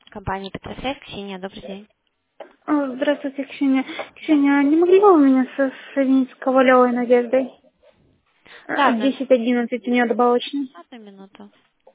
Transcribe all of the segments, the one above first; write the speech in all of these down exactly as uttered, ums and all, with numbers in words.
Компания Петросвет, Ксения, добрый день. О, здравствуйте, Ксения. Да. Ксения, а не могли бы вы меня со- соединить с Ковалевой Надеждой? Да, Э, одну, десять одиннадцать у нее добавочный. одну минуту.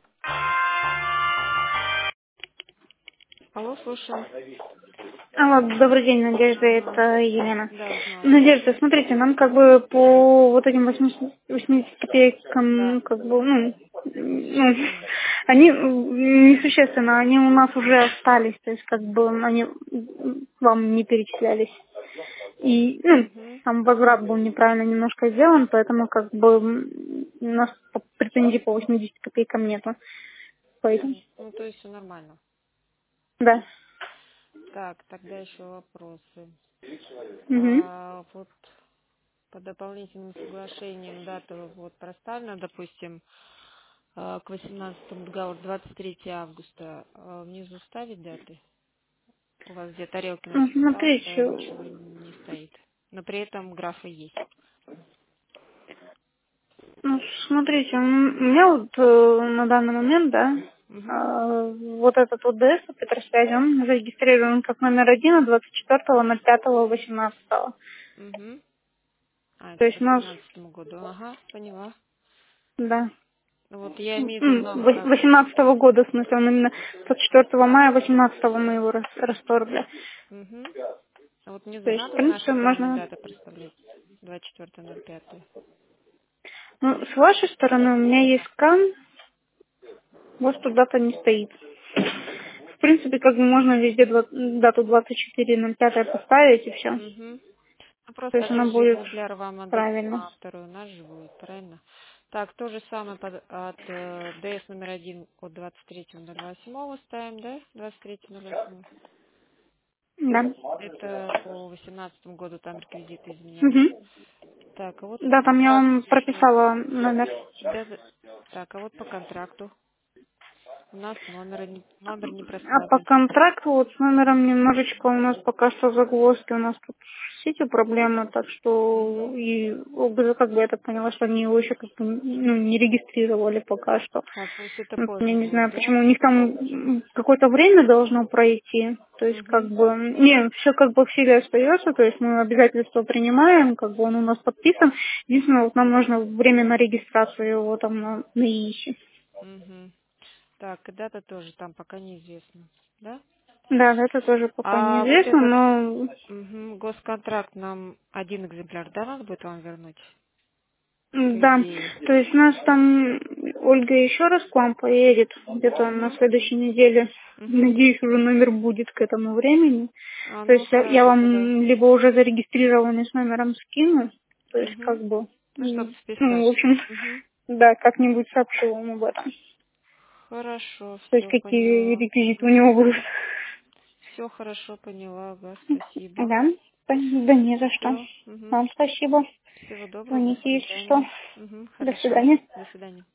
Алло, слушаю. Алло, добрый день, Надежда, Ага. это Елена. Да, узнала. Надежда, смотрите, нам как бы по вот этим восемьдесят восемьдесят копейкам, ну, Да. как бы, ну, ну, М. они м, несущественно, они у нас уже остались, то есть как бы они м, вам не перечислялись. И, ну, Мгм. там возврат был неправильно немножко сделан, поэтому как бы м, у нас по- претензий по восьмидесяти копейкам нету. Поэтому, Мгм. Ну, то есть все нормально. да. Так, тогда еще вопросы. Угу. А вот по дополнительным соглашениям дата вот проставлена, допустим, а, к восемнадцатому договору двадцать третьего августа. А внизу ставить даты? У вас где тарелки Ну, насчитался, смотрите, ничего не стоит. Но при этом графы есть. ну, смотрите, м, у меня вот э, на данный момент, да, Угу. э, вот этот вот ДС Петросвязи, он зарегистрирован как номер один от двадцать четвёртого ноль пятого восемнадцатого. Угу. А, То это по есть у нас, семнадцатому году. Ага, поняла. да, Ну вот я имею в виду м, нам вось- как. восемнадцатого года, в смысле, он именно двадцать четвёртого мая восемнадцатого мы его рас- расторгли. Угу. А вот То внизу есть, в надо с нашей принципе, стороны можно... дата проставлять? двадцать четвёртое ноль пятое. Ну, с вашей стороны у меня есть скан, у вас тут дата не стоит. В принципе, как бы можно везде два- дату двадцать четыре ноль пять поставить и все. Угу. Ну То просто есть один она же будет экземпляр вам отдадим, правильно. а второй у нас же будет, правильно? Так, то же самое под- от э, ДС номер один от двадцать третьего ноль восьмого ставим, да? двадцать третьего ноль восьмого. Да. Это по восемнадцатому году там реквизиты изменялись. Угу. Так, а вот по Да, там я контракту вам еще. прописала номер. Да, да. Так, а вот по контракту. У нас номер не, номер не А по проставлен. контракту вот с номером немножечко у нас пока что загвоздки. У нас тут с сетью проблема, так что Угу. и ОБЗ, как бы я так поняла, что они его еще как бы ну, не регистрировали пока что. А, то есть это Ну, Я позже не будет, знаю, да? почему. У них там м, какое-то время должно пройти. То есть, как Угу. бы, не, все как бы в силе остается, то есть мы обязательства принимаем, как бы он у нас подписан. Единственное, вот нам нужно время на регистрацию его там на, на ИИСе. Угу. Так, и дата тоже там пока неизвестна, да? Да, это тоже пока А вот неизвестно, этот но мгм, госконтракт нам один экземпляр, да, надо будет вам вернуть? По м, да, идее. то есть у нас там Ольга еще раз к вам поедет где-то на Угу. следующей неделе. Угу. Надеюсь, уже номер будет к этому времени. А, То ну есть я я хорошо тогда. вам либо уже зарегистрированный с номером скину, то есть Угу. как бы, Ну, чтобы м, ну, списать. в общем, Угу. да, как-нибудь сообщу вам об этом. Хорошо, То есть все какие поняла. реквизиты у Угу. него будут. Все хорошо поняла, ага, спасибо. Да, да не за что. Все. Угу. Вам спасибо. Всего доброго, до Звоните, если что. свидания. Угу. До Хорошо. свидания. До свидания.